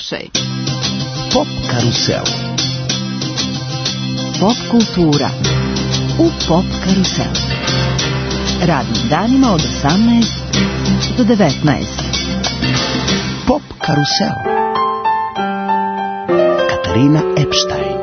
Slušaj. Pop karusel. Pop kultura u Pop karusel. Radnim danima od 18 do 19. Pop karusel. Katarina Epstein.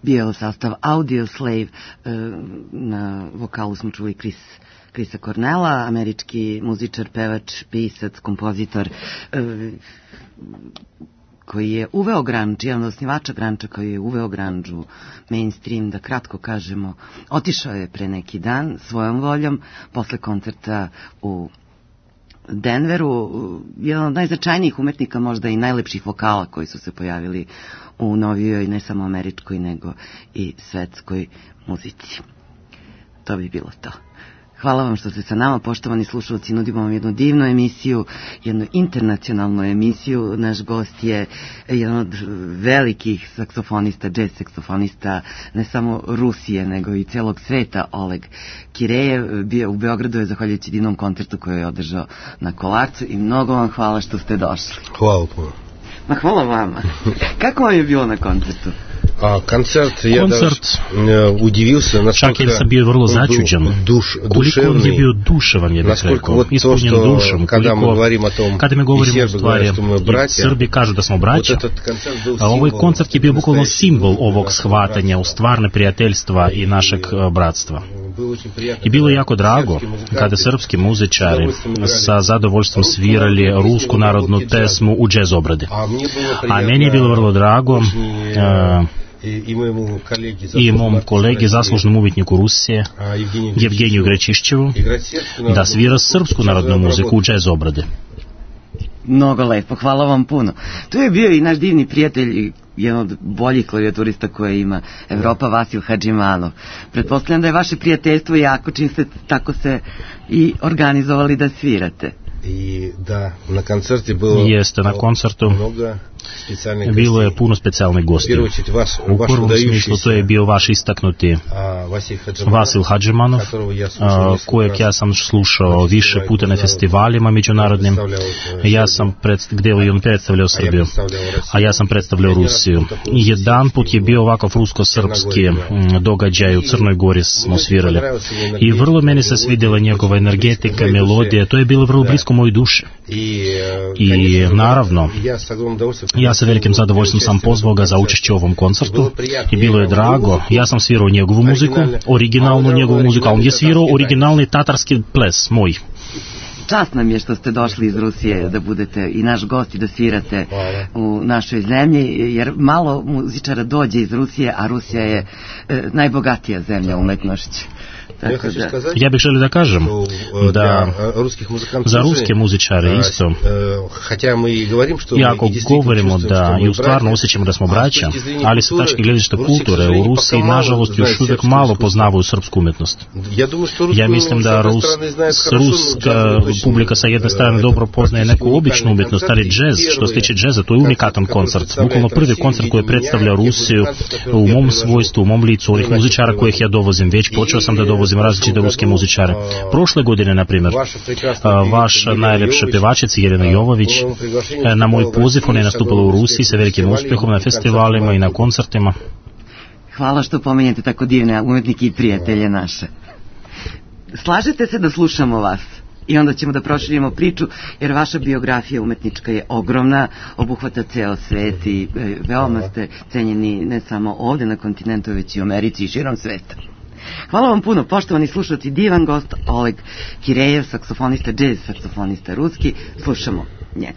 bio sastav Audioslave, na vokalu smo čuli Chrisa Cornella, američki muzičar, pevač, pisac, kompozitor, koji je uveo grunge, jedan od osnivača grunge koji je uveo grunge u mainstream, da kratko kažemo. Otišao je pre neki dan svojom voljom, posle koncerta u Denveru, jedan od najznačajnijih umetnika, možda i najlepših vokala koji su se pojavili u novijoj, ne samo američkoj, nego i svetskoj muzici. To bi bilo to. Hvala vam što ste sa nama, poštovani slušalci, nudimo vam jednu divnu emisiju, jednu internacionalnu emisiju. Naš gost je jedan od velikih saksofonista, jazz saksofonista, ne samo Rusije, nego i celog sveta, Oleg Kirejev. Bio u Beogradu je zahvaljujući divnom koncertu koji je održao na Kolarcu i mnogo vam hvala što ste došli. Hvala puno. Ma hvala vama. Kako vam je bilo na koncertu? Koncert, ja udivился, naskолько čak sam bio vrlo začuđen koliko on je bio duševan, je bih rekao, ispunjen dušom, kada mi govorimo u stvari, Srbi kažu da smo braća, a ovaj koncert je bio bukvalno simbol ovog shvatanja u stvarne prijateljstva i našeg bratstva. I bilo je jako drago kada srpski muzičari sa zadovoljstvom svirali rusku narodnu pesmu u džez obradi. A meni je bilo vrlo drago i mom kolegi, zaslužnom umjetniku Rusije, Evgeniju Grečišćevu, da svira srpsku narodnu muziku u džez obrade. Mnogo lepo, hvala vam puno. Tu je bio i naš divni prijatelj, jedan od boljih klavijaturista koje ima Evropa, Vasil Hadžimanov. Pretpostavljam da je vaše prijateljstvo jako čim ste tako se i organizovali da svirate. I da, na koncertu bilo jeste, na koncertu bilo je puno specijalnih gostiju. U prvom smislu to je bio vaš istaknuti Vasil Hadžimanov, kojeg ja sam slušao više puta na festivalima međunarodnim, gdje je on predstavljao Srbiju, a ja sam predstavljao Rusiju. Jedan put je bio ovakav rusko-srpski događaj u Crnoj Gori smo svirali i vrlo meni se svidjela njegova energetika, melodija, to je bilo vrlo blisko mojoj duši. I naravno, ja sa velikim zadovoljstvom sam pozvao ga za učešće u ovom koncertu i bilo je drago. Ja sam svirao njegovu muziku, originalnu njegovu muziku, a on je svirao originalni tatarski ples moj. Čast nam je što ste došli iz Rusije da budete i naš gost i da svirate u našoj zemlji, jer malo muzičara dođe iz Rusije, a Rusija je najbogatija zemlja umetnošću. Ja bih želio da kažem da za ruske muzičare isto, iako govorimo da i u stvarno osjećamo da smo braća, ali sa tačke gledišta kulture u Rusiji nažalost još uvijek malo poznavaju srpsku umjetnost. Ja mislim da ruska publika sa jedne strane dobro poznaje neku običnu umjetnost, ali džez, što se tiče džeza, to je unikatan koncert. Bukvalno prvi koncert koji predstavlja Rusiju u mom svojstvu, u mom licu, onih muzičara kojih ja dovozim, već počeo sam da dovozim različite ruske muzičare. Prošle godine, na primjer, vaša najljepša pevačica Jelena Jovović na moj poziv, ona je nastupala u Rusiji sa velikim uspjehom na festivalima i na koncertima. Hvala što pomenjate tako divne umetnike i prijatelje naše. Slažete se da slušamo vas? I onda ćemo da proširimo priču, jer vaša biografija umetnička je ogromna, obuhvata ceo svet i veoma ste cenjeni ne samo ovde na kontinentu, već i u Americi i širom sveta. Hvala vam puno, poštovani slušalci, divan gost Oleg Kirejev, saksofonista, džez saksofonista ruski, slušamo njega.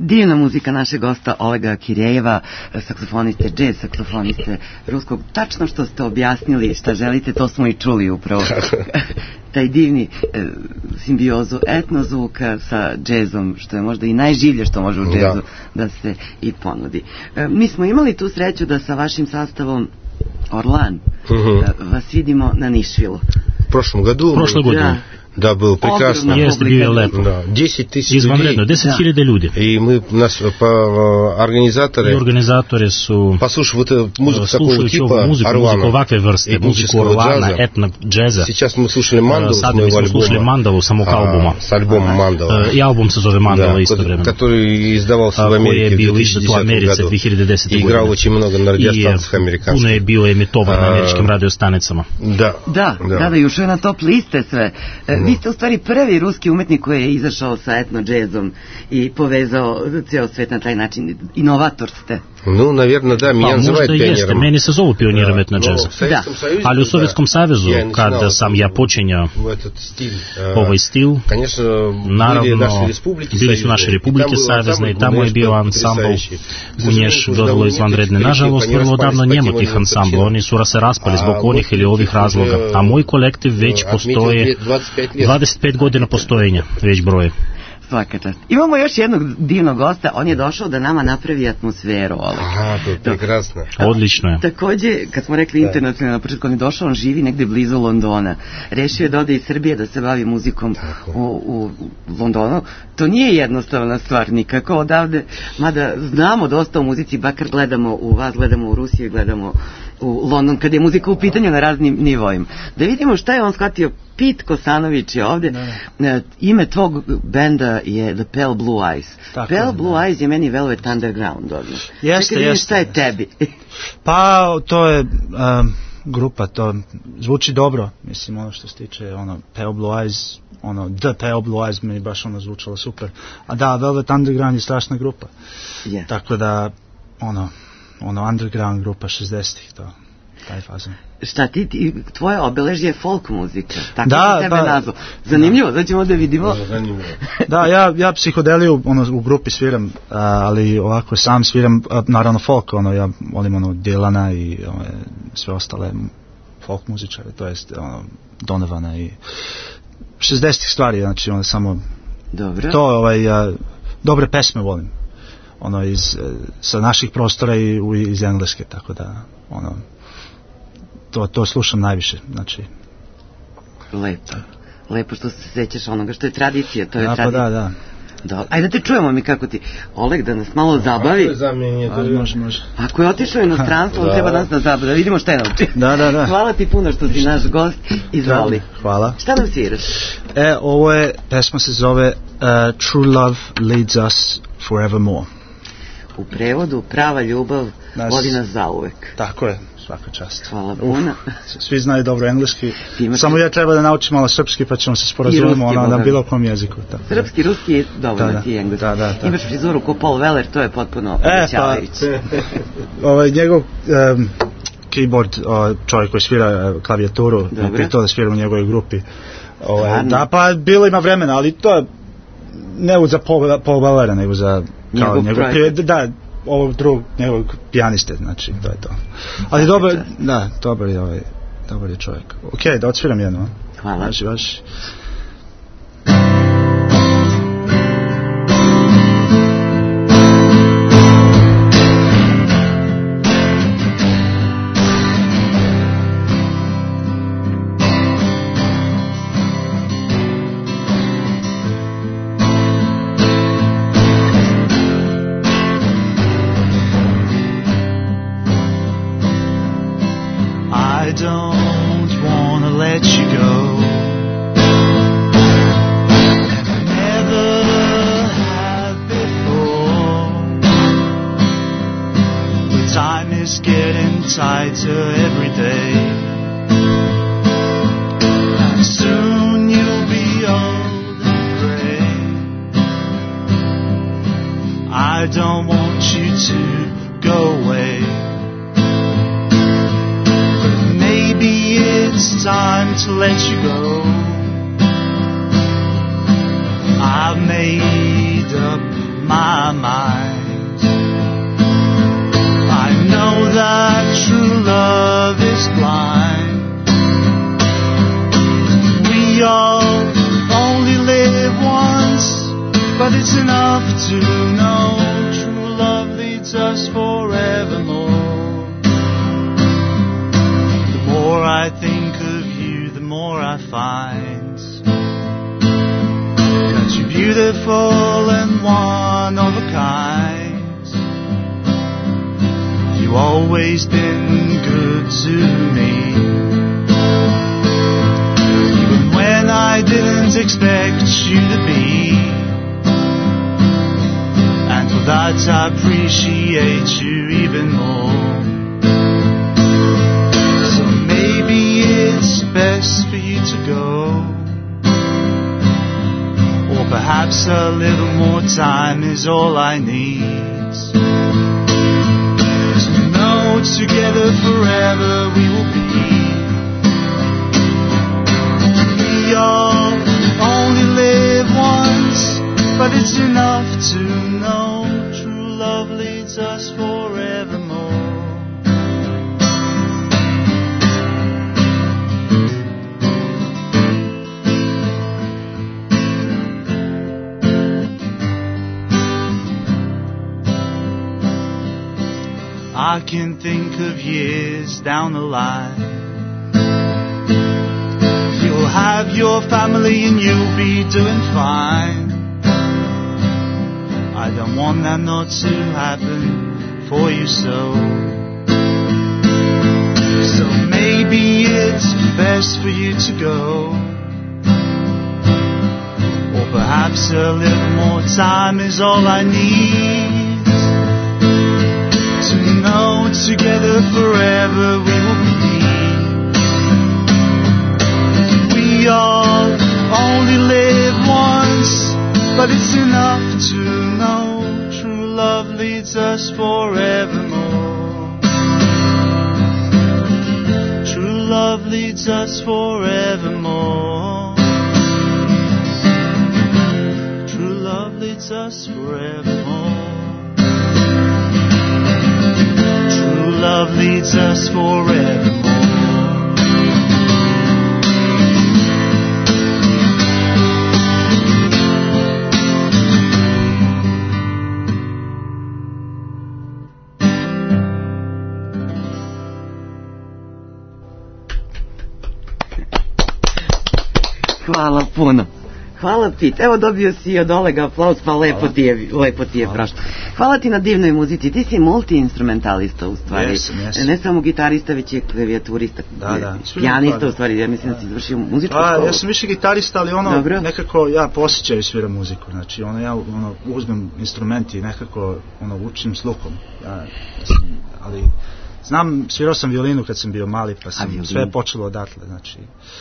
Divna muzika našeg gosta Olega Kirejeva, saksofoniste, džez saksofoniste ruskog. Tačno što ste objasnili šta želite, to smo i čuli upravo. Taj divni simbiozu etnozvuka sa džezom, što je možda i najživlje što može u džezu da se i ponudi. Mi smo imali tu sreću da sa vašim sastavom Orlan vas vidimo na Nišvilu. Прошлой году. Да, было прекрасно. Jeste, bio je lepo. Да, 10 тысяч Izvanredno, 10.000 ljudi. И мы, Organizatori su послушав музыку такого типа, muziku ovakve vrste, muziku Orlana, etno džeza. Сейчас мы слушали Мандалу с моего альбома. Слушали Мандалу, самog albuma. С альбомом Мандала. И album se zove Mandala istovremeno. Который издавался в Америке в 2010 году. И играл очень много на радиостанциях американских. Puno je bio emitovan na američkim radiostanicama. Da, i ušao je na top liste sve. Vi ste u stvari prvi ruski umetnik koji je izašao sa etno džezom i povezao ceo svet na taj način. Inovator ste. Ну, наверное, да, меня называют пионером. Meni se zovu pionirом etno džeza. Ali u Sovjetskom savezu, kada sam ja počinjao ovaj stil, naravno, bili su naše republike savezne i tamo je bio ansambl Gunješ vrlo izvanredne. Nažalost, vrlo davno njemu tih ansambla, oni su se raspali zbog onih ili ovih razloga, a moj kolektiv već postoje 25 godina postojenja, već broje. Svaka čast. Imamo još jednog divnog gosta, on je došao da nama napravi atmosferu. Aha, to je prekrasno. Odlično je. Takođe, kad smo rekli internacionalno na početku, on je došao, on živi negde blizu Londona. Rešio je da ode iz Srbije da se bavi muzikom u Londonu. To nije jednostavna stvar nikako odavde, mada znamo dosta o muzici, bakar gledamo u vas, gledamo u Rusiju i gledamo u London, kada je muzika u pitanju na raznim nivoima. Da vidimo šta je on shvatio. Pete Kosanović je ovde. Ime tvog benda je The Pale Blue Eyes. Pale Blue Eyes je meni Velvet Underground. Jeste. Šta je tebi? Pa, to je grupa, to zvuči dobro. Mislim, ono što se tiče, Pale Blue Eyes, The Pale Blue Eyes, meni baš zvučalo super. A da, Velvet Underground je strašna grupa. Tako da, underground grupa 60-ih, taj fazon. Šta tvoje obeležje je folk muzika, tako se tebe nazvao. Zanimljivo, da ćemo da vidimo. Da, ja psihodeliju u grupi sviram, ali ovako sam sviram, naravno folk, ja volim Dylana i sve ostale folk muzičare, to jest Donovana i 60-ih stvari, znači samo to, dobre pesme volim, sa naših prostora i iz engleske, tako da to slušam najviše, znači. Lepo što se sećaš onoga što je tradicija, to je tradicija. Da. Ajde da te čujemo mi kako ti, Oleg, da nas malo zabavi. Može. Ako je otišao inostranstvo, on treba nas da zabavi, da vidimo šta je naučio. Da. Hvala ti puno što si naš gost, izvoli. Hvala. Šta nam sviraš? Ovo je, pesma se zove True Love Leads Us Forevermore. U prevodu, prava ljubav vodi nas zauvek. Tako je. Svaka čast. Hvala puno. Svi znaju dobro engleski. Samo ja treba da naučim malo srpski, pa ćemo se sporazumimo na bilo kom jeziku. Srpski, ruski je dovoljno ti engleski. Imaš frizuru ko Paul Weller, to je potpuno obećavajući. Njegov keyboard, čovjek koji svira klavijaturu, pitao da sviram u njegovoj grupi. Da, pa bilo ima vremena, ali to je ne za Paul Wellera, nego za njegov projekt. Da, ovog drugog njegovog pijaniste, znači to je to. Ali dobar je čovjek. Okej, da odsviram jedno. Hvala. Vaši. my mind. I know that true love is blind. We all only live once, but it's enough to know true love leads us forevermore. The more I think of you, the more I find that you're beautiful and one of a kind. You've always been good to me, even when I didn't expect you to be. And for that I appreciate you even more. So maybe it's best for you to go, or perhaps a little more time is all I need. To know together forever we will be. We all only live once, but it's enough to know true love leads us forevermore. I can think of years down the line. You'll have your family and you'll be doing fine. I don't want that not to happen for you, so maybe it's best for you to go, or perhaps a little more time is all I need. To know together forever we will be. We all only live once, but it's enough to know true love leads us forevermore. True love leads us forevermore. True love leads us forevermore. True love leads us forevermore. Hvala puno. Hvala Pit. Evo dobio si od Olega aplauz, pa lepo ti je prošlo. Hvala ti na divnoj muzici. Ti si multi-instrumentalista u stvari. Jesam. Ne samo gitarista, već i klavijaturista. Pijanista u stvari. Ja mislim da si završio muzičku školu. Ja sam više gitarista, ali nekako ja po osjećaju sviram muziku. Znači ja uzmem instrument i nekako učim sluhom. Ali znam, svirao sam violinu kad sam bio mali, pa sam sve počelo odatle. Znači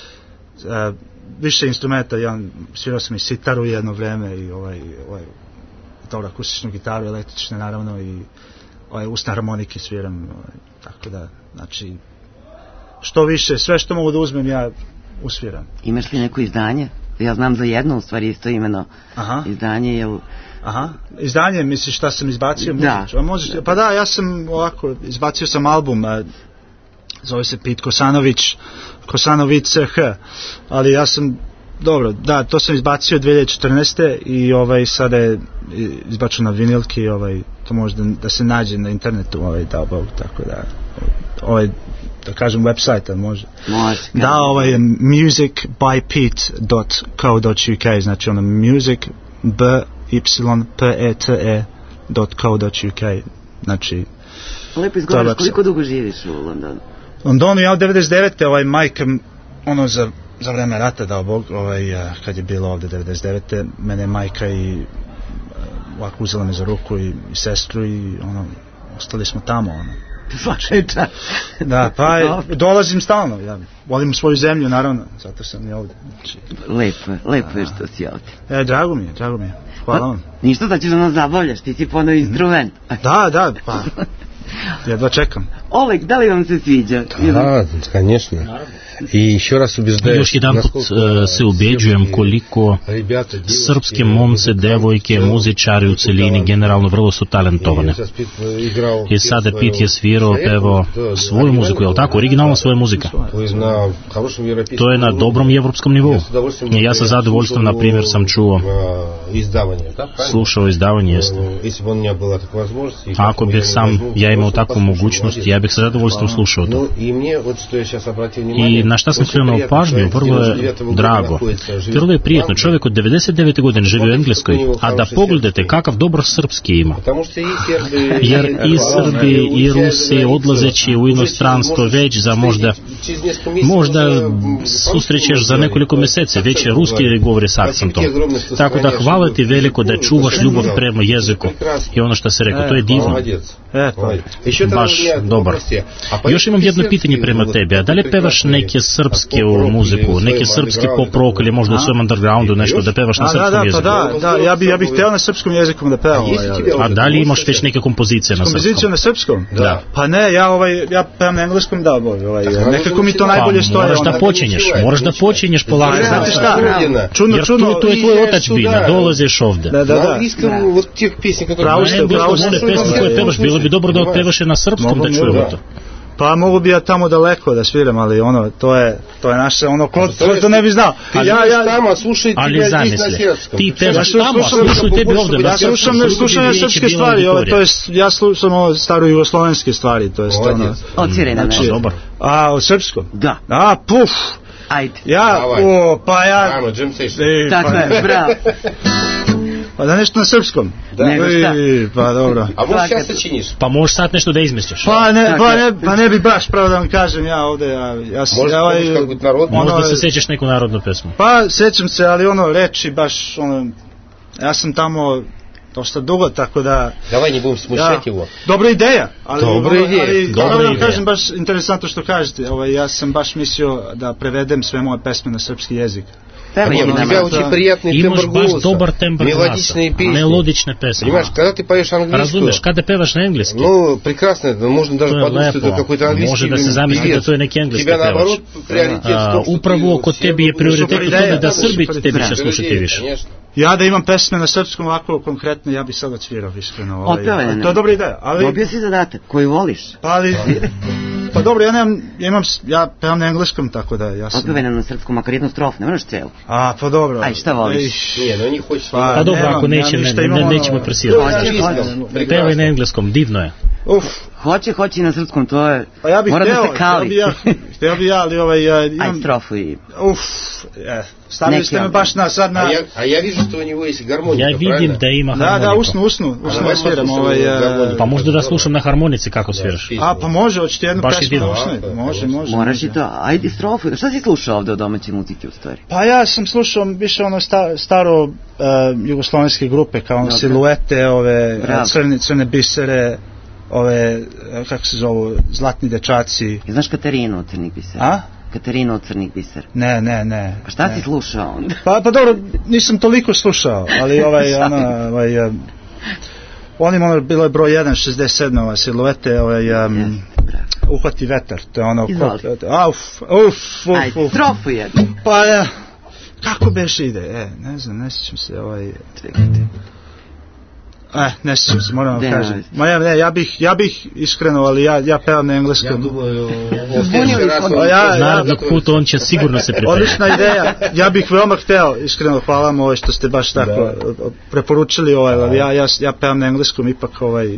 više instrumenta, svirao sam i sitaru jedno vreme i dobro, akustičnu gitaru, električne naravno i usne harmonike sviram, tako da, znači, što više, sve što mogu da uzmem ja usviram. Imaš li neko izdanje? Ja znam za jedno, u stvari isto imeno izdanje, jel... Izdanje, misliš šta sam izbacio? Da. Pa da, ja sam ovako, izbacio sam album, zove se Pit Kosanović CH, ali ja sam, dobro, da, to sam izbacio 2014. i sada je izbačeno na vinilki, to može da se nađe na internetu, dao Bog, tako da, da kažem website, može. Da, je musicbypete.co.uk, znači musicbypete.co.uk, znači... Lepo izgovaraš, koliko dugo živiš u Londonu? U Londonu ja od 99. majka, za vreme rata, dao Bog, kad je bilo ovde 99. mene majka i ovako uzela me za ruku i sestru i ostali smo tamo, Svačajča. Da, pa dolazim stalno, ja volim svoju zemlju, naravno, zato sam i ovde. Lepo je što si ovde. Drago mi je, hvala vam. Ništa da ćeš da nas zabavljaš, ti si ponovo instrument. Da, pa jedva čekam. Oleg, da li vam se sviđa? Da, конечно. I еще раз убеждаю. Još jedan put se ubeđujem koliko srpske momce, devojke, muzičari u celini generalno vrlo su talentovane. I sada Pit je svirao, pevao svoju muziku, je li tako? Originalna svoja muzika. To je na dobrom evropskom nivou. I ja sa zadovoljstvom, na primjer, sam čuo, slušao izdavanje, jeste. Ako bih sam ja imao takvu mogućnost, ja bih sa zadovoljstvom slušao to. I na šta sam skrenuo pažnju, vrlo je drago, vrlo je prijetno. Čovjek od 99. godine živi u Engleskoj, a da pogledate kakav dobro srpski ima. Jer i Srbi i Rusi odlazeći u inostranstvo već za možda susrećeš za nekoliko mjesece, već je ruski govori s akcentom. Tako da hvala ti veliko da čuvaš ljubav prema jeziku. I ono što se rekao, to je divno. Baš dobar. Još imam jedno pitanje prema tebi, a da li pevaš neke srpske muziku, neke srpski pop rock ili možda u svom undergroundu nešto da pevaš na srpskom jeziku? Da, ja bih htio na srpskom jeziku da pevam. A da li imaš već neke kompozicije na srpskom? Kompozicije na srpskom? Da. Pa ne, ja pevam na engleskom, da, nekako mi to najbolje stoje. Moraš da počinješ polako. Znate šta? Jer to je tvoj otačbina, dolaziš ovde. Da. Pravo ste. Pesme koje pevaš, bilo bi dobro da otpevaš na srpskom da čujemo to. Pa mogu bi ja tamo daleko da sviram, ali to je naše, ko to ne bi znao. Ali zamisli, ti pevaš tamo, a slušaju tebi ovdje. Ja slušam na srpske stvari, ja slušam staro jugoslovenske stvari, to je ono. Odsviraj na nešto. Dobar. A, o srpskom? Da. Puf! Ajde. Tako je, bravo. Pa da nešto na srpskom. Nego šta? Pa dobro. A možeš ja sačiniš? Pa možeš sad nešto da izmisliš. Pa ne bi baš, pravo da vam kažem, ja ovde, možda se sećaš neku narodnu pesmu. Pa sećam se, ali reči baš, ja sam tamo dosta dugo, tako da... Давай не будем смущать его. Dobra ideja. Dobra ideja. Dobro da kažem, baš interesantno što kažete. Ja sam baš mislio da prevedem sve moje pesme na srpski jezik. Нет, у тебя очень приятный тембр голоса, мелодичные песни, мелодичные песни. Понимаешь, когда ты поешь английскую, разумеешь, когда певаешь на английский, прекрасно, можно даже подумать, что это какой-то английский певец. Тебя наоборот приоритет в том, что upravo kod tebi je prioritet u tome da Srbi tebi će slušati više. Ja da imam pesme na srpskom ovako konkretno, ja bih sad odsvirao iskreno. To je dobra ideja. Dobio si zadatak koji voliš. Pa dobro, ja pevam na engleskom, tako da ja sam... Otpevaj nam na srpskom, makar jednu strofu, ne moraš celu. Pa dobro. Aj, šta voliš? Pa dobro, ako nećemo presirati. Pevaj na engleskom, divno je. Hoće na srpskom, to je... Pa ja bih hteo bi ja, ali aj, strofu i... Stavili ste me baš sad na... A ja vidim što u njegu je harmonika, ja vidim da ima harmoniku. Da, usnu sviram. Pa možda da slušam na harmonici kako sviraš. Pa može, hoćete jednu pesmu. Može. Moraš i to, ajde strofu. Šta si slušao ovde od domaće muzike u stvari? Pa ja sam slušao više staro jugoslovenske grupe, kao Siluete, crne bisere, kako se zovu, Zlatni dečaci. Znaš Katarinu od Crnih bisera? Katarinu od Crnih bisera? Ne. A šta si slušao onda? Pa dobro, nisam toliko slušao, ali onim bilo je broj 1, 67, Siluete, Uhvati vetar, to je Ajde, strofu jednu. Pa kako beš ide? Ne znam, ne sjećam se, Čekajte. Ne sjećam se, moram vam kažem. Ja bih iskreno, ali ja pevam na engleskom. Narednog puta on će sigurno se pripremiti. Odlična ideja. Ja bih veoma hteo, iskreno, hvala vam što ste baš tako preporučili, ja pevam na engleskom, ipak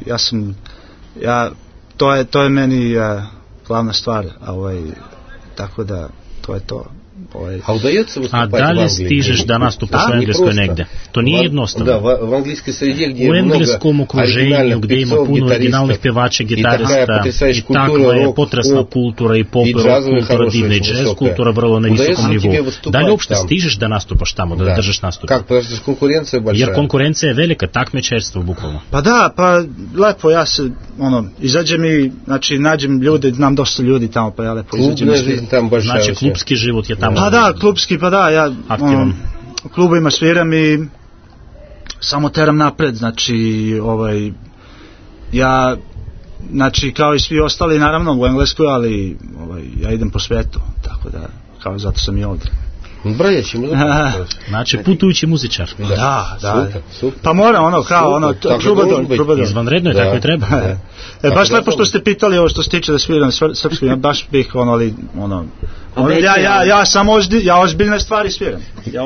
to je meni glavna stvar, tako da to je to. A da li stižeš da nastupaš u Engleskoj negde? To nije jednostavno. U engleskom okruženju gdje ima puno originalnih pevača, gitarista i takva je potresna kultura i pop, rock kultura, divna i jazz kultura vrlo na visokom nivou. Da li uopšte stižeš da nastupaš tamo, da držiš nastup? Jer konkurencija je velika, takmičarstvo bukvalno. Pa da, lepo, ja se izađem i nađem ljude, znam dosta ljudi tamo, pa ja lepo izađem. Znači klubski život je tamo. Pa da, klubski, ja u klubovima sviram i samo teram napred, znači ja znači kao i svi ostali naravno u Engleskoj, ali ja idem po svetu, tako da kao zato sam i ovdje. Brajeći muzičar. Znači putujući muzičar. Da. Super. Pa mora kao troubadour. Izvanredno je, tako i treba. Baš lepo što ste pitali ovo što se tiče da sviram srpski, baš bih ja ozbiljne stvari sviram.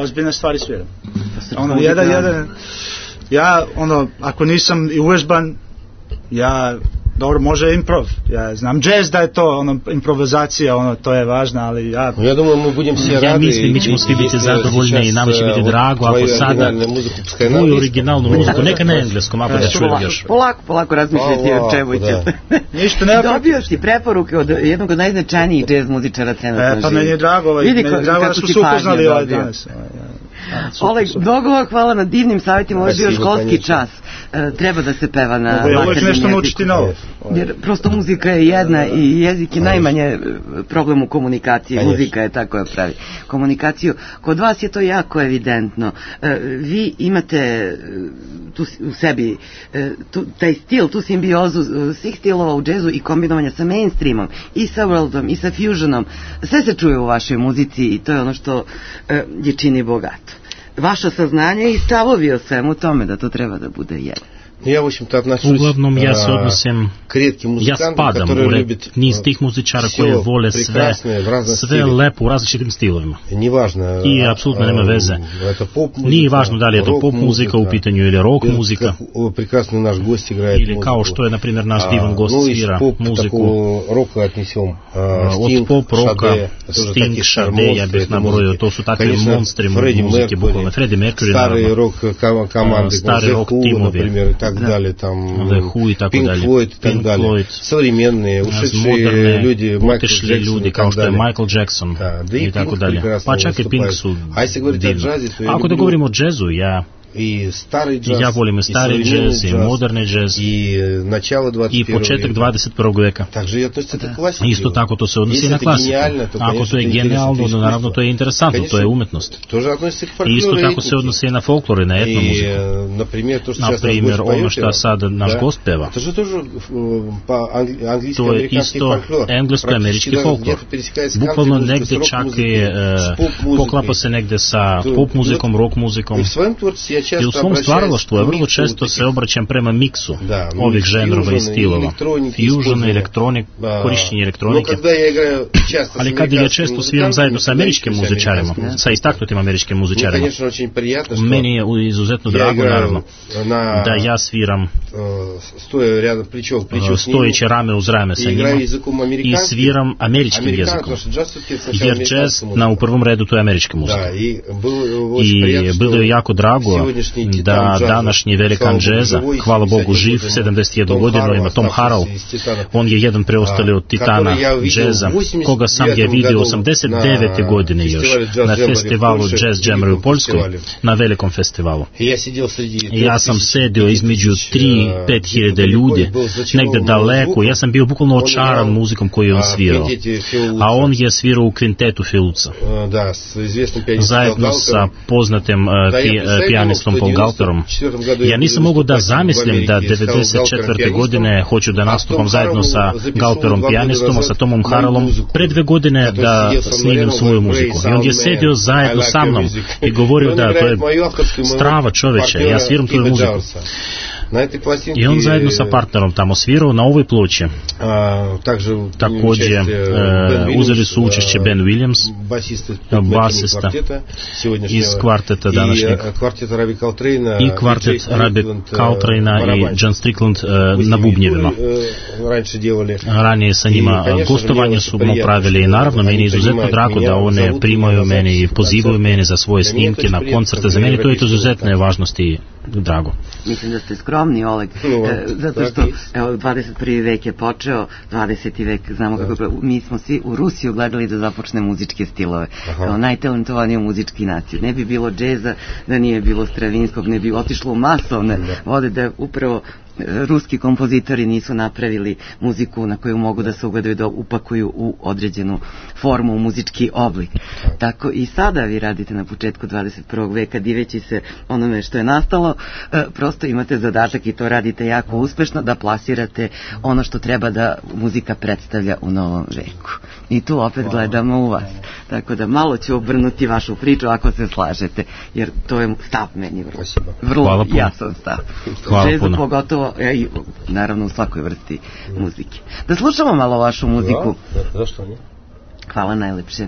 Ja ako nisam i uvežban, dobro, može improv. Ja znam jazz da je to, improvizacija, to je važno, ali ja mislim, mi ćemo svi biti zadovoljni i nama će biti drago ako sada tvoju originalnu muziku, neka na engleskom, ako da čujem još. Polako razmišljati o čemu ćete. Dobio si preporuke od jednog od najznačajnijih jazz muzičara trenutno. Pa meni je drago da smo se upoznali ovaj danas. Oleg, mnogo hvala na divnim savjetima, ovo je bio školski čas. Treba da se peva na maternjem jeziku. Jer prosto muzika je jedna i jezik je najmanje problem u komunikaciji. Muzika je tako da pravi komunikaciju. Kod vas je to jako evidentno. Vi imate u sebi taj stil, tu simbiozu svih stilova u džezu i kombinovanja sa mainstreamom i sa worldom i sa fusionom. Sve se čuje u vašoj muzici i to je ono što je čini bogato. Vaše saznanje i stavovi o svemu tome da to treba da bude jedno. Uglavnom ja se odnosim, ja spadam u niz tih muzičara koji vole sve lepo u različitim stilovima. I apsolutno nema veze. Nije važno da li je to pop muzika u pitanju ili rock muzika. Ili kao što je, na primjer, naš divan gost svira muziku od pop roka, Sting, Sade, ja bih nabrojio, to su takvi monstri muzike, bukvalno Freddie Mercury, naravno, stari rock timovi. Далее, там Pink Floyd, современные, ушедшие люди, Майкл Джексон, kao što je Michael Jackson i tako dalje. Pa čak i Pink su divni. Ako da govorimo o džezu, ja volim i stari džez, i moderni džez, i početak 21. veka. Isto tako to se odnosi na klasiku. Ako to je genijalno, naravno to je interesantno, to je umetnost. I isto tako se odnosi na folklor i na etno muziku. Na primjer, ono što sad naš gost peva. To je isto englesko-američki folklor. Bukvalno negde čak i poklapa se negde sa pop muzikom, rock muzikom. I u svom stvaralaštvu je vrlo često se obraćam prema miksu ovih ženrova i stilova. Fusion, elektronik, korišćenje elektronike. Ali kad ja često sviram zajedno sa američkim muzičarima, sa istaknutim američkim muzičarima, meni je izuzetno drago, naravno, da ja sviram stojeće rame uz rame sa njima i sviram američkim jezikom. Jer jazz u prvom redu to je američka muzika. I bilo je jako drago da današnji velikan džeza, hvala Bogu živ, 71 godinu, ima Tom Harrell, on je jedan preostali od titana džeza, koga sam je vidio 89. godine još na festivalu Jazz Jammer u Poljskoj, na velikom festivalu. Ja sam sedio između 3-5 hiljada ljudi, negde daleko, ja sam bio bukvalno očaran muzikom koju on svirao, a on je svirao u kvintetu Filuca, zajedno sa poznatim pijanistom Paul Galperom. Ja nisam mogao da zamislim da 94. godine hoću da nastupam zajedno sa Galperom pijanistom, a sa Tomom Harrellom pre 2 godine da snimim svoju muziku. I on je sedio zajedno sa mnom i govorio da to je strava čoveče, ja sviram tvoju muziku. I on zajedno sa partnerom tamo svirao na ovoj ploči. Također uzeli su učešće Ben Williams, basista iz kvarteta današnjeg, i kvartet Rabi Caltraina i John Strickland na bubnjevima. Ranije sa njima gostovanje su mu pravili i naravno meni je izuzetno drago da one primaju mene i pozivaju mene za svoje snimke na koncerte. Za mene to je izuzetne važnosti drago. Mislim da ste skromni, Oleg, zato što 21. vek je počeo, 20. vek, znamo kako mi smo svi u Rusiju gledali da započne muzičke stilove, kao najtalentovaniju muzički naciju. Ne bi bilo džeza da nije bilo Stravinskog, ne bi otišlo u masovne vode, da upravo ruski kompozitori nisu napravili muziku na koju mogu da se ugledaju, da upakuju u određenu formu, u muzički oblik. Tako i sada vi radite na početku 21. veka, diveći se onome što je nastalo, prosto imate zadatak i to radite jako uspešno, da plasirate ono što treba da muzika predstavlja u novom veku. I tu opet gledamo u vas. Tako da malo ću obrnuti vašu priču ako se slažete, jer to je stav meni vrlo jasan stav. Hvala puno. Pogotovo, i naravno u svakoj vrsti muzike. Da slušamo malo vašu muziku. Zašto ne? Hvala najlepše.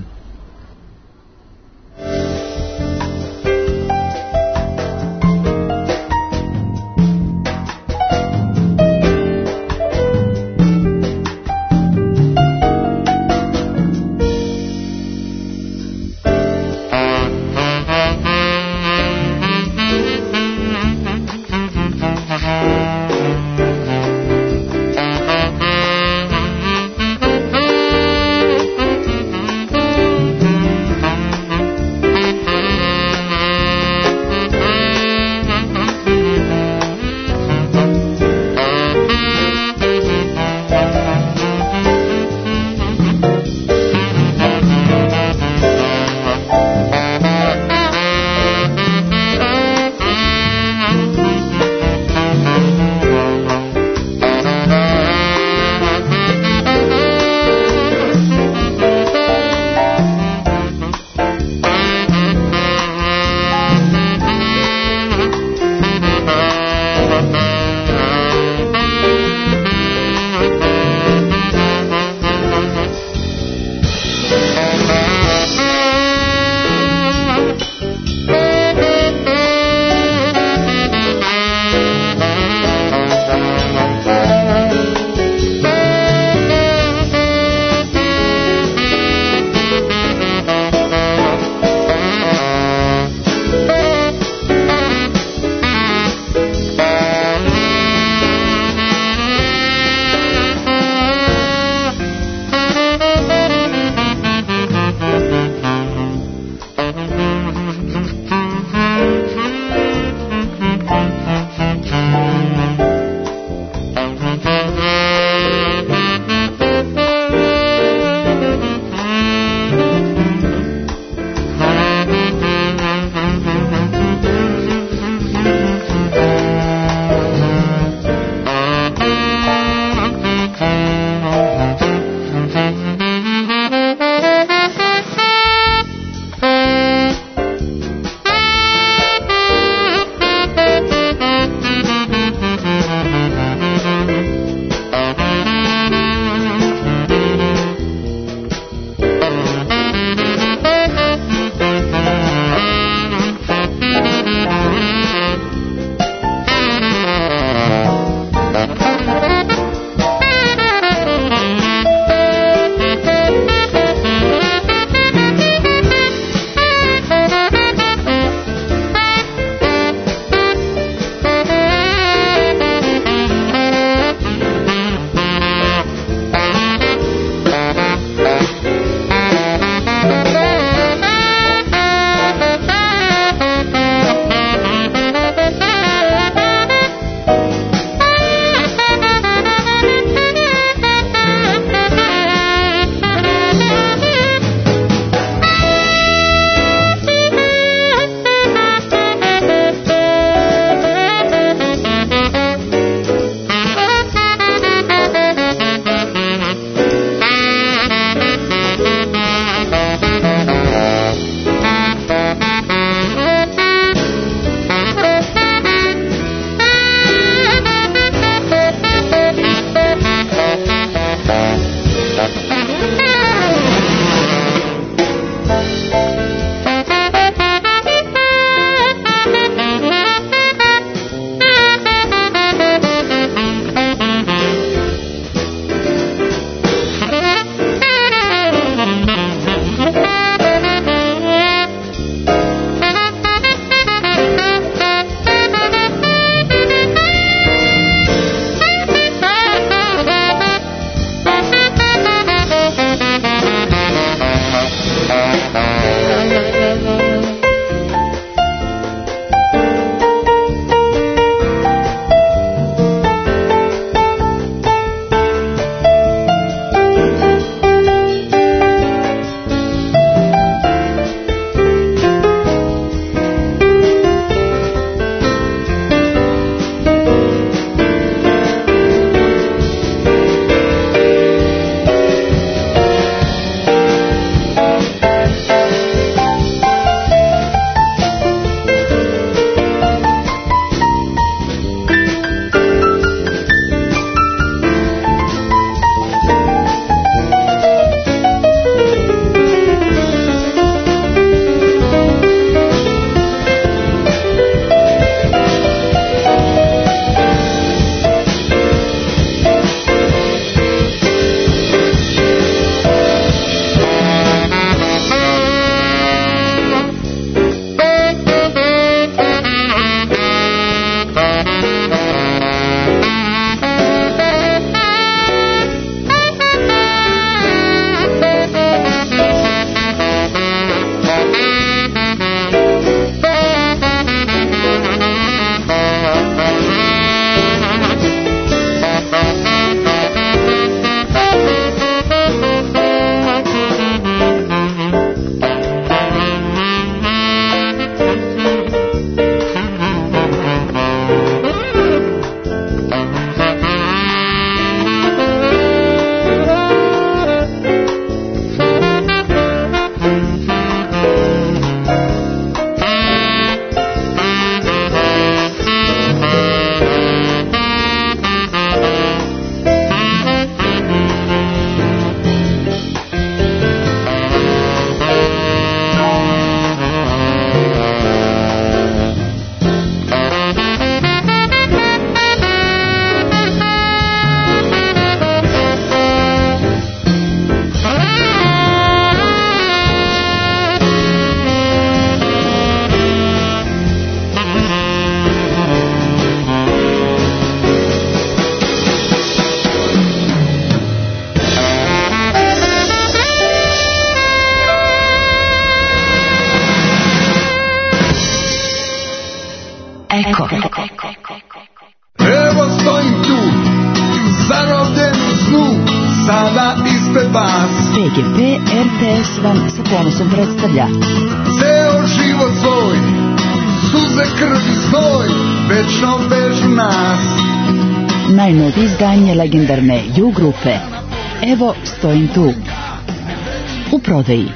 PGP RTS vam sa ponosom predstavlja ceo život svoj, suze, krv i znoj, večno vežu nas. najnovije izdanje legendarne U grupe Evo stojim tu, u prodaji.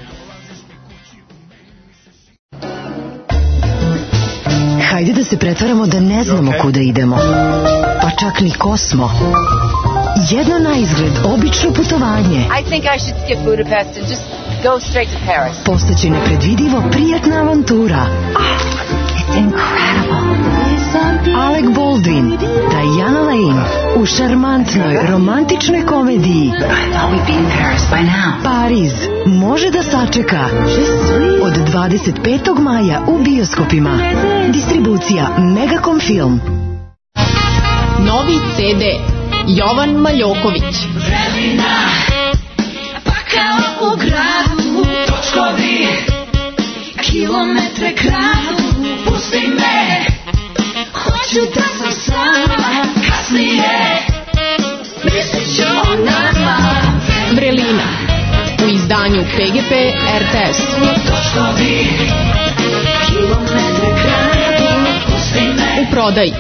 Hajde da se pretvaramo da ne znamo kuda idemo, pa čak ni ko smo. Jedno na izgled, obično putovanje. I think I should skip Budapest and just go straight to Paris. Postaće nepredvidivo prijatna avantura. It's incredible. Alec Baldwin, Diana Lane u šarmantnoj romantičnoj komediji I thought we'd be in Paris by now. Pariz može da sačeka. Od 25. maja u bioskopima. Distribucija Megacom Film. Novi CD Jovan Maljoković. Vremena, pa kao u gradu, točkovi, kilometre kradu, pusti me, hoću da sam sama, kasnije, mislit ću o nama. Vrelina u izdanju PGP RTS. Točkovi, kilometre kradu, pusti me. U prodaji.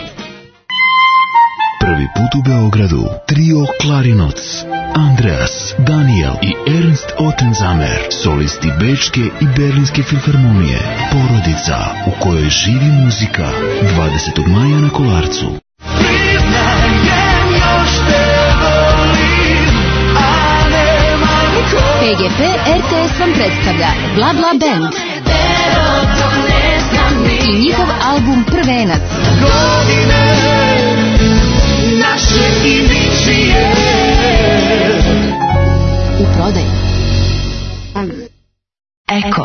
Prvi put u Beogradu trio Klarinoc, Andreas, Daniel i Ernst Ottenzamer, solisti Bečke i Berlinske filharmonije. Porodica u kojoj živi muzika. 20. maja na Kolarcu. PGP RTS vam predstavlja Bla Bla Band i njihov album Prvenac. U prodaji. Eko.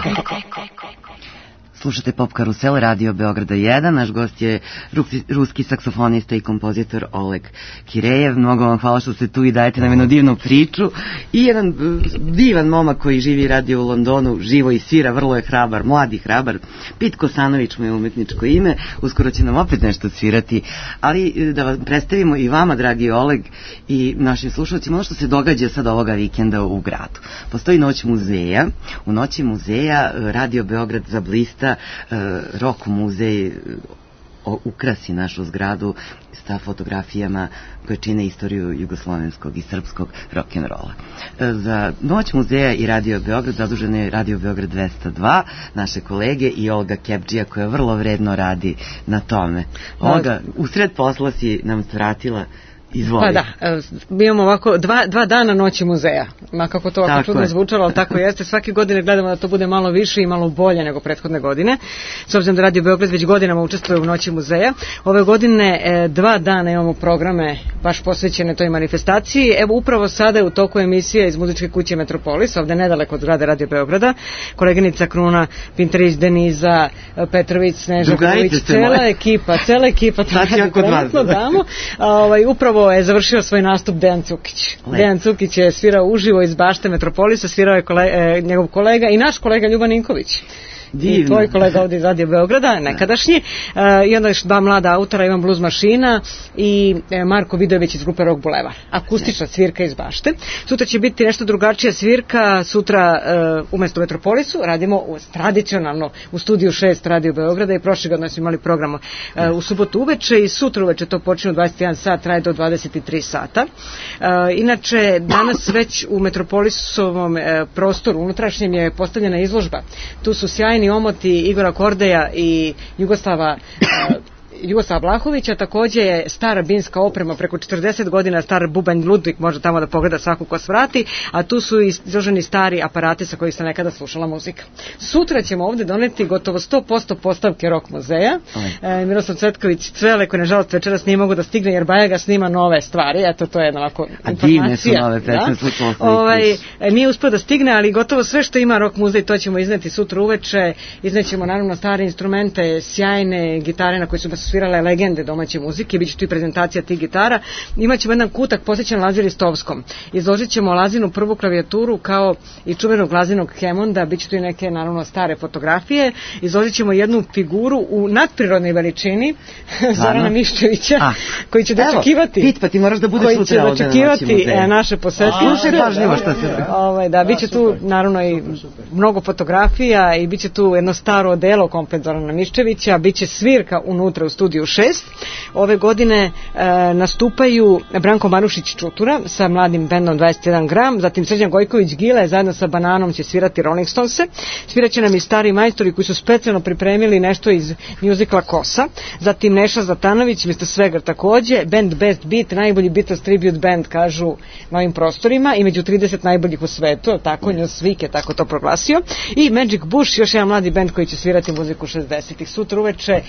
Slušate Pop Karusel, Radio Beograda 1. Naš gost je ruski saksofonista i kompozitor Oleg Kirejev. Mnogo vam hvala što ste tu i dajete nam jednu divnu priču. I jedan divan momak koji živi i radi u Londonu, živo i svira, vrlo je hrabar, mladi hrabar. Pit Kosanović mu je umetničko ime. Uskoro će nam opet nešto svirati. Ali da vam predstavimo i vama, dragi Oleg, i našim slušalcima, ono što se događa sad ovoga vikenda u gradu. Postoji Noć muzeja. U Noći muzeja Radio Beograd zablista, Rock muzej ukrasi našu zgradu sa fotografijama koje čine istoriju jugoslovenskog i srpskog rock'n'rolla. Za Noć muzeja i Radio Beograd zaduženo je Radio Beograd 202, naše kolege i Olga Kepđija koja vrlo vredno radi na tome. Olga, usred posla si nam svratila. Izvoli. Pa da, mi imamo ovako dva dana Noći muzeja, ma kako to ovako čudno zvučalo, ali tako jeste, svake godine gledamo da to bude malo više i malo bolje nego prethodne godine, s obzirom da Radio Beograd već godinama učestvuje u Noći muzeja. Ove godine 2 dana imamo programe baš posvećene toj manifestaciji. Evo upravo sada je u toku emisija iz muzičke kuće Metropolis, ovde nedaleko od zgrade Radio Beograda, koleginica Kruna Pinterić, Deniza Petrović, Sneža Petrović, cela ekipa damo, upravo je završio svoj nastup Dejan Cukić. Dejan Cukić je svirao uživo iz bašte Metropolisa, svirao je njegov kolega i naš kolega Ljuban Ninković. Divno. I tvoj kolega ovdje iz Radio Beograda, nekadašnji. I onda još 2 mlada autora, Ivan Blues Mašina i Marko Vidojević iz grupe Rock Bulevar. Akustična svirka iz bašte. Sutra će biti nešto drugačija svirka. Sutra umjesto u Metropolisu radimo tradicionalno u studiju 6 Radio Beograda i prošle godine smo imali program u subotu uveče i sutra uveče to počne u 21 sat, traje do 23 sata. Inače, danas već u Metropolisovom prostoru unutrašnjem je postavljena izložba. Tu su sjajni omoti Igora Kordeja i Jugoslava Vlahovića, takođe je stara binska oprema, preko 40 godina star bubanj Ludvig, može tamo da pogleda svaku ko svrati, a tu su izloženi stari aparati sa kojih se nekada slušala muzika. Sutra ćemo ovde doneti gotovo 100% postavke Rock muzeja. Miroslav Cvetković Cvele, koji nažalost večeras nije mogu da stigne jer Bajaga snima nove stvari, eto to je jedna ovako informacija. A divne su nove pesme, nije uspio da stigne, ali gotovo sve što ima Rock muzej to ćemo izneti sutra uveče. Iznećemo naravno stare instrumente, sjajne gitare na koji su svirale legende domaće muzike, bit će tu i prezentacija tih gitara. Imaćemo jedan kutak posvećen Lazi Ristovskom. Izložit ćemo Lazinu prvu klavijaturu kao i čuvenog Lazinog Hemmonda, bit će tu i neke naravno stare fotografije. Izložit ćemo jednu figuru u nadprirodnoj veličini Zorana Miščevića, koji će dočekivati naše posetioce. Da, bit će tu naravno i mnogo fotografija i bit će tu jedno staro odelo komplet Zorana Miščevića, bit će svirka unutra u studiju 6. Ove godine nastupaju Branko Marušić Čutura sa mladim bendom 21 gram, zatim Srđan Gojković Gile zajedno sa Bananom će svirati Rolling Stonese, sviraće nam i stari majstori koji su specijalno pripremili nešto iz muzikla Kosa, zatim Neša Zlatanović, Mr. Svegar takođe, band Best Beat, najbolji Beatles tribute band, kažu, na ovim prostorima i među 30 najboljih u svetu, tako Newsweek je tako to proglasio, i Magic Bush, još jedan mladi band koji će svirati muziku 60-ih. Sutra uveče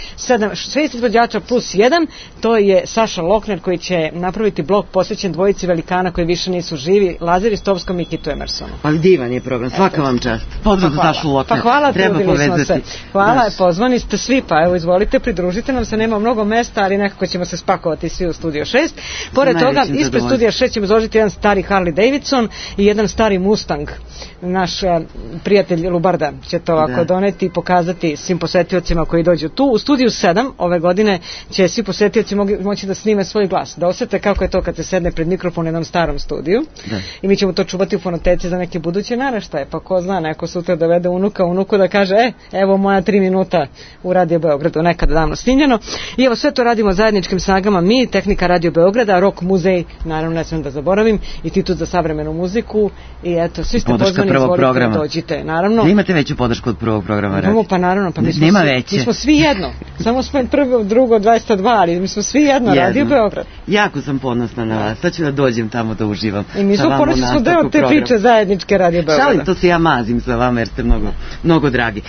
6 izvođača plus 1, to je Saša Lokner koji će napraviti blok posvećen dvojici velikana koji više nisu živi, Lazi Ristovskom i Kitu Emersonu. Ali divan je program, svaka vam čast. Pozdrav za Sašu Lokner. Pa hvala, trudili smo se. Hvala, pozvani ste svi, pa evo izvolite, pridružite nam se, nema mnogo mesta, ali nekako ćemo se spakovati svi u Studio 6. Pored toga, ispred Studija 6 ćemo izložiti jedan stari Harley Davidson i jedan stari Mustang. Naš prijatelj Lubarda će to ovako doneti i pokazati svim posetiocima koji dođu tu. U Studiju 7 ove godine će svi posetioci moći da snime svoj glas, da osete kako je to kad se sedne pred mikrofon u jednom starom studiju. I mi ćemo to čuvati u fonoteci za neke buduće naraštaje, pa ko zna, neko sutra dovede unuku da kaže, evo moja 3 minuta u Radio Beogradu, nekada davno snimljeno. I evo sve to radimo zajedničkim snagama mi, Tehnika Radio Beograda, Rock muzej, naravno ne smijem da zaboravim, Institut za savremenu muziku i eto, svi ste pozvani, izvolite, dođite, naravno. Da imate veću podršku od prvog programa radio? Pa naravno, pa mi smo svi jedno, samo smo prvo, drugo, 202, ali mi smo svi jedno, Radio Beograd. Jako sam ponosna na vas, sad ću da dođem tamo da uživam. I mi smo ponosni su deo te priče zajedničke Radio Beograda. Šalim, to se ja mazim sa vama jer ste mnogo dragi.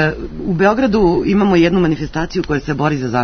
U Beogradu imamo jednu manifestaciju koja se bori za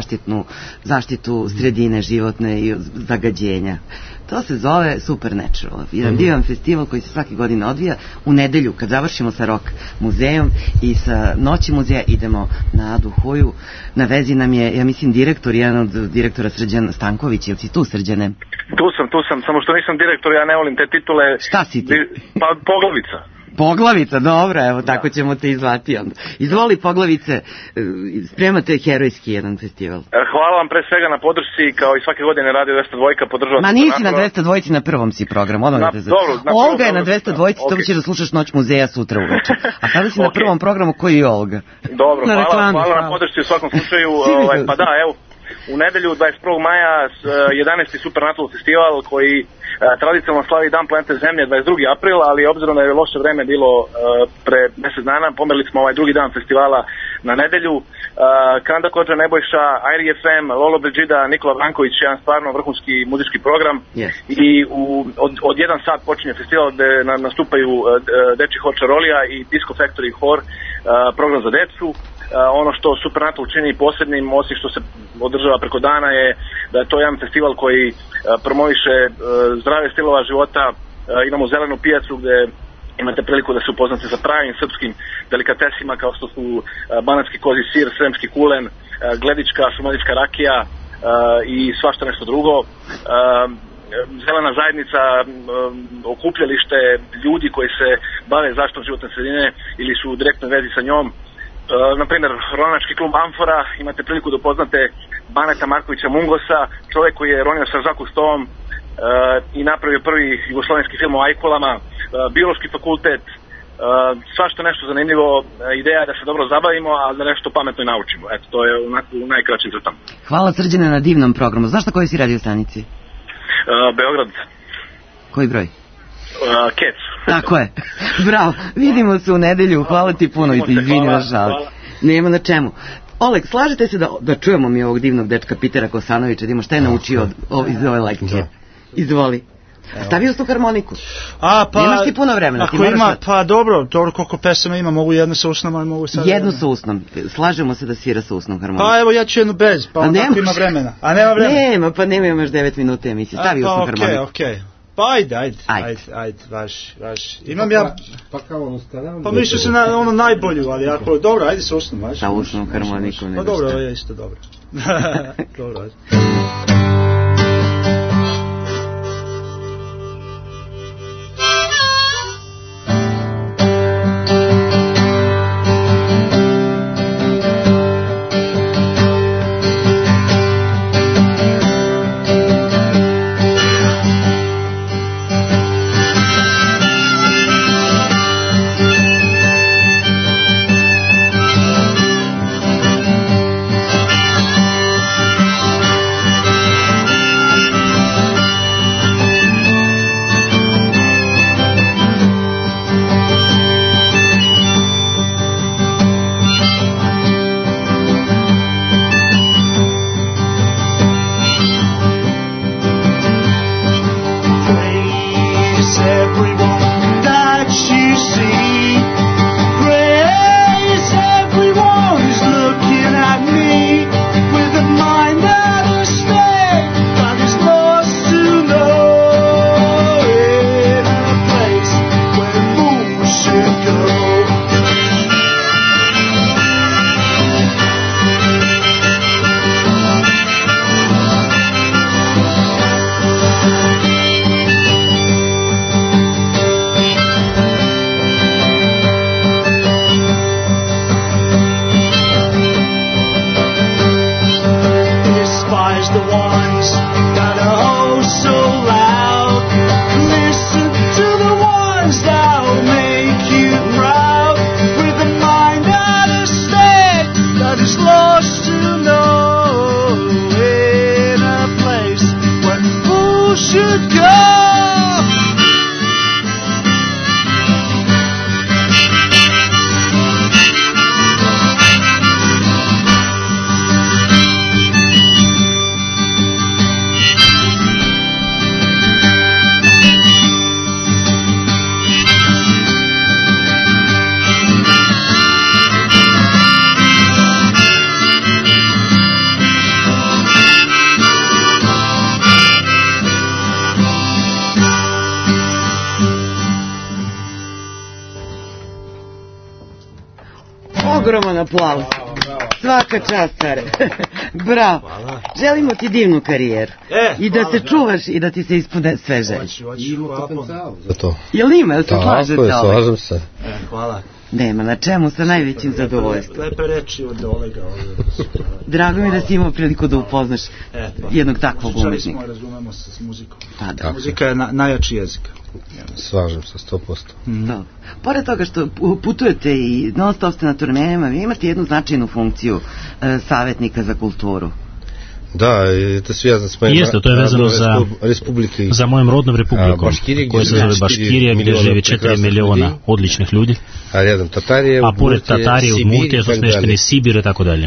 zaštitu sredine životne i zagađenja. To se zove Supernatural, jedan divan festival koji se svake godine odvija u nedelju kad završimo sa rock muzejom i sa noći muzeja idemo na Adu Huju. Na vezi nam je, ja mislim, jedan od direktora Srđan Stanković. Jel si tu, Srđane? Tu sam, samo što nisam direktor, ja ne volim te titule. Šta si ti? Pa Poglavica. Poglavica, dobro, evo, tako ćemo te izvati onda. Izvoli, Poglavice, spremate herojski jedan festival. Hvala vam pre svega na podršci, kao i svake godine Radio 202 podržava. Ma nisi na 202 na prvom si programu, Olga je na 202, to ćeš da slušaš Noć muzeja sutra uveče. A kada si na prvom programu, koji je Olga? Dobro, hvala na podršci u svakom slučaju, pa da, evo, u nedelju 21. maja 11. Supernatural festival koji tradicionalno slavi Dan planete Zemlje 22. april, ali obzirom da je loše vreme bilo pre mjesec dana, pomerili smo ovaj drugi dan festivala na nedelju. Kanda Kodža, Nebojša, Airi FM, Lolo Brigida, Nikola Branković, jedan stvarno vrhunski muzički program. I od 1 sat počinje festival gde nastupaju Dečji hor Čarolija i Disco Factory hor, program za decu. Ono što Supernatural čini posebnim, osim što se održava preko dana, je da je to jedan festival koji promoviše zdrave stilova života. Imamo zelenu pijacu gde imate priliku da se upoznate sa pravim srpskim delikatesima kao što su banatski kozi sir, sremski kulen, gledička, šumadijska rakija i svašta nešto drugo. Zelena zajednica, okupljalište ljudi koji se bave zaštitom životne sredine ili su u direktnoj vezi sa njom. Na primjer, Ronački klub Amfora, imate priliku da upoznate Baneta Markovića Mungosa, čovjek koji je ronio sa Žaku Stovom i napravio prvi jugoslovenski film o ajkulama, biološki fakultet, svašta nešto zanimljivo, ideja je da se dobro zabavimo, a da nešto pametno i naučimo. Eto, to je u najkraćim crtama. Hvala, Srđane, na divnom programu. Znaš na kojoj si radio stanici? Beograd. Koji broj? Kec. Tako je. Bravo. Vidimo se u nedelju. Hvala ti puno i ti izvini na žali. Nema na čemu. Oleg, slažete se da čujemo mi ovog divnog dečka Pitera Kosanovića, da ima šta je naučio iz ove lekcije? Izvoli. Stavio su harmoniku. Nemaš ti puno vremena. Ako ima, pa dobro, koliko pesama ima, mogu jednu sa usnom, ali mogu sad... Jednu sa usnom. Slažemo se da svira sa usnom harmoniku. Pa evo, ja ću jednu bez, pa onda ima vremena. A nema vremena? Nema, pa nema, imaš 9 minuta emisije. Stavi usnu harmoniku. Okej. Pa ajde, vaš. Imam ja... Pa mislio se na ono najbolju, ali ako... Dobro, ajde se usnu, vaš. Sa usnom harmonikom. Pa dobro, ovo je isto dobro. Dobro, ajde. Ogroman aplauz. Svaka čast, care. Bravo. Želimo ti divnu karijeru. I da se čuvaš i da ti se ispune sve želje. Ima potencijal za to. Jel ima, jel se slažete? Tako je, slažem se. Hvala. Nema, na čemu, sa najvećim zadovoljstvom. Lepe reči od Olega. Drago mi da si imao priliku da upoznaš jednog takvog umetnika. Razumemo se s muzikom. Pa da. Muzika je najjači jezik. Slažem se 100%. Pored toga što putujete i non stop ste na turnejama, vi imate jednu značajnu funkciju savjetnika za kulturu. Da, to svijazno s mojim Jeste, to je vezano za mojom rodnom republikom, koja se zove Baškirija, gdje živi 4 miliona odličnih ljudi, a pored Tatarije u Mutije su smješteni Sibir i tako dalje.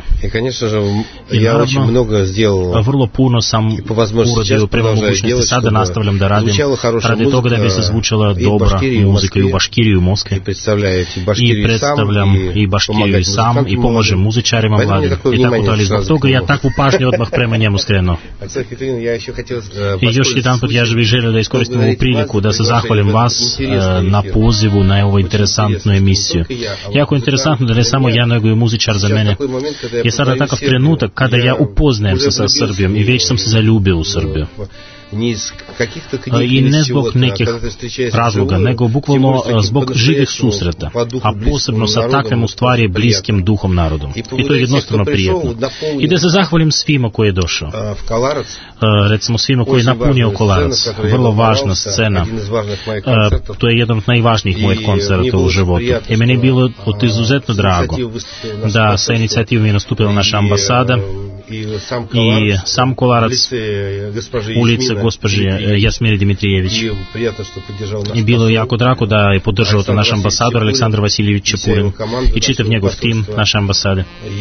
I naravno, vrlo puno sam uradio prema mogućnosti, sada nastavljam da radim, radi toga da bi se zvučala dobra muzika i u Baškiriju u Moskvi. I predstavljam i Baškiriju i sam, i pomažem muzičarima mladim, i tako dalje. Zbog toga ja takvu pažnju odmah prema njemu skrenuo. I još jedan put ja bih želio da iskoristim ovu priliku da se zahvalim vas na pozivu na ovu interesantnu emisiju. Jako interesantno da ne samo ja, nego i muzičar za mene je sada takav trenutak kada ja upoznajem se sa Srbijom i već sam se zaljubio u Srbiju. I ne zbog nekih razloga, nego bukvalno zbog živih susreta, a posebno sa takvim u stvari bliskim duhom narodom. I to je jednostavno prijetno. I da se zahvalim svima koji je došao. Recimo svima koji je napunio Kolarac. Vrlo važna scena. To je jedan od najvažnijih mojih koncerta u životu. I meni je bilo izuzetno drago da sa inicijativom je nastupila naša ambasada i sam Kolarac, ulica gospođe Jasmine Dimitrijević. I bilo je jako drago da je podržao to naš ambasador Aleksandar Vasiljević Čepurin i čitav njegov tim naše ambasade.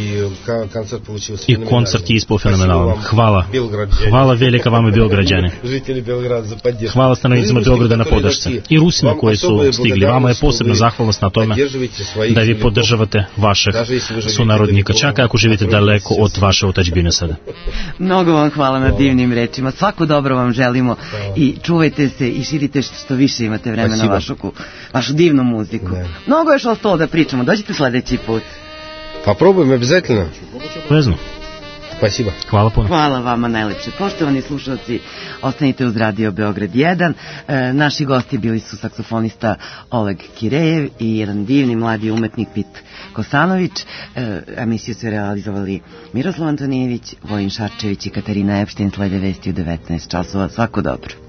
I koncert je ispao fenomenalan. Hvala velika vama Beograđane. Hvala stanovnicima Beograda na podršci i Rusima koji su stigli. Vama je posebna zahvalnost na tome da vi podržavate vašeg sunarodnika, čak ako živite daleko od vaše otačbine. rodbine sada. Mnogo vam hvala na divnim rečima. Svako dobro vam želimo i čuvajte se i širite što više imate vremena vašu divnu muziku. Mnogo još ostalo da pričamo. Dođite sledeći put. Попробуем обязательно. Vezno. Спасибо. Hvala puno. Hvala vama najlepše. Poštovani slušalci, ostanite uz Radio Beograd 1. Naši gosti bili su saksofonista Oleg Kirejev i jedan divni mladi umetnik Pit Kosanović. Emisiju su realizovali Miroslav Antonijević, Vojin Šarčević i Katarina Epštin. Slede vesti u 19 časova. Svako dobro.